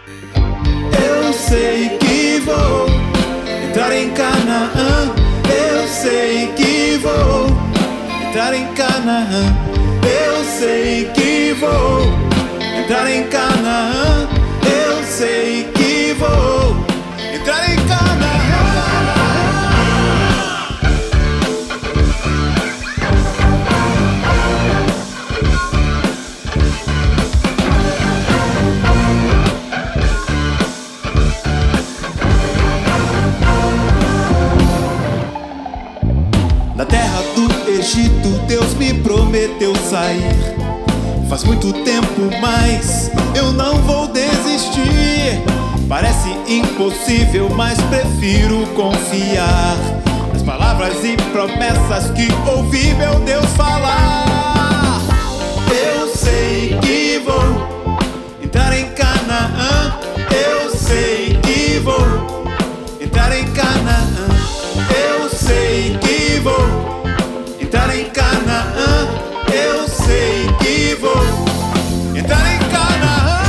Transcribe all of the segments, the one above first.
Eu sei que vou entrar em Canaã. Eu sei que vou entrar em Canaã. Eu sei que vou entrar em Canaã. Eu sei que vou entrar em Canaã. Da terra do Egito, Deus me prometeu sair. Faz muito tempo, mas eu não vou desistir. Parece impossível, mas prefiro confiar nas palavras e promessas que ouvi meu Deus falar. Eu sei que vou entrar em Canaã. Eu sei que vou entrar em Canaã. Eu sei que vou entrar em Canaã. Eu sei que vou entrar em Canaã.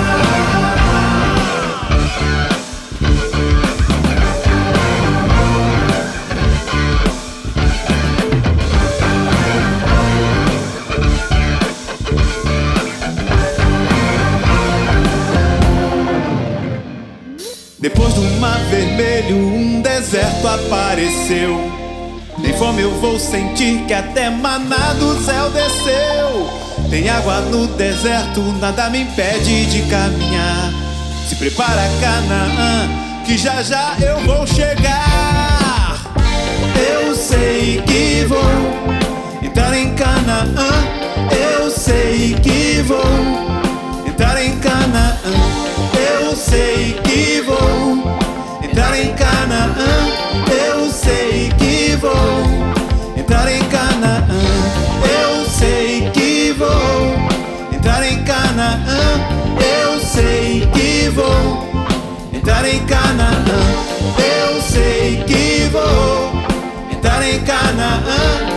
Depois do mar vermelho, um deserto apareceu. Nem fome eu vou sentir, que até maná do céu desceu. Tem água no deserto, nada me impede de caminhar. Se prepara, Canaã, que já já eu vou chegar. Eu sei que vou entrar em Canaã. Eu sei que vou entrar em Canaã. Eu sei que vou entrar em Canaã. Eu sei que vou entrar em Canaã. Eu sei que vou entrar em Canaã. Eu sei que vou entrar em Canaã. Eu sei que vou entrar em Canaã.